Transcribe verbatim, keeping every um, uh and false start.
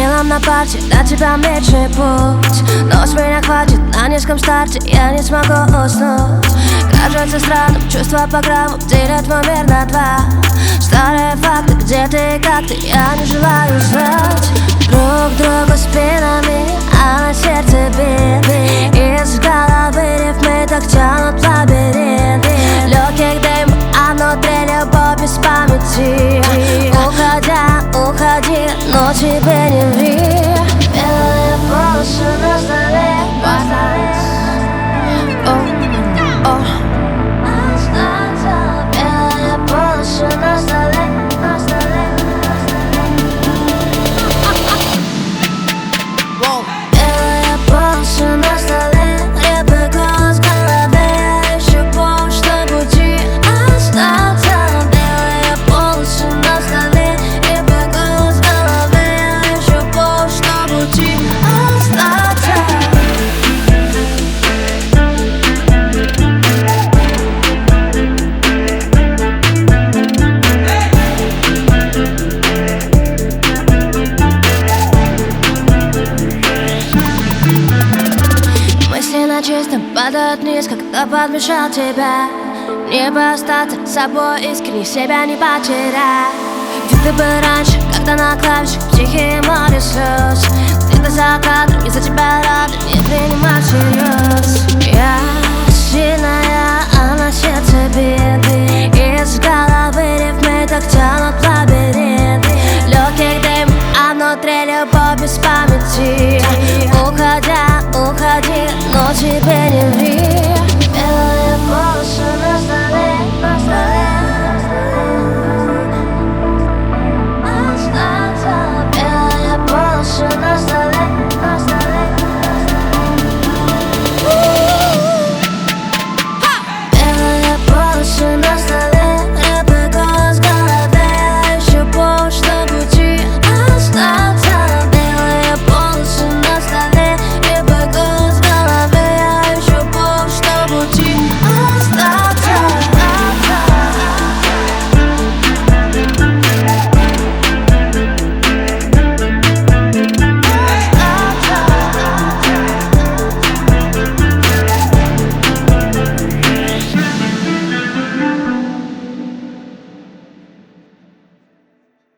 Мелом на парте, до тебя мечный путь, но с меня хватит на низком старте, я не смогу уснуть. Кажется странным, чувства по грамму делят твой мир на два. Старые факты, где ты и как ты, я не желаю знать. Друг другу спинами, а на сердце бит. Из головы рифмы так тянут в лабиринт. Легких дым, а внутри любовь без памяти. Уходя, уходи, но тебе не ври. Белые полосы на столе, о, о. Белые полосы на столе, на столе, на столе. Белые полосы на столе, рябый голос в голове. Я ищу помощь на пути остаться. Белые полосы на столе, рябый голос в голове. Я ищу помощь на пути остаться. Мысли на чистом падают вниз, когда подмешал тебя. Не остаться собой искренне, себя не потерять. Где ты был раньше, когда на клавишах тихие море слез? Где-то за кадром, из-за тебя рады не принимать всерьез. Я сильная, а на сердце бит.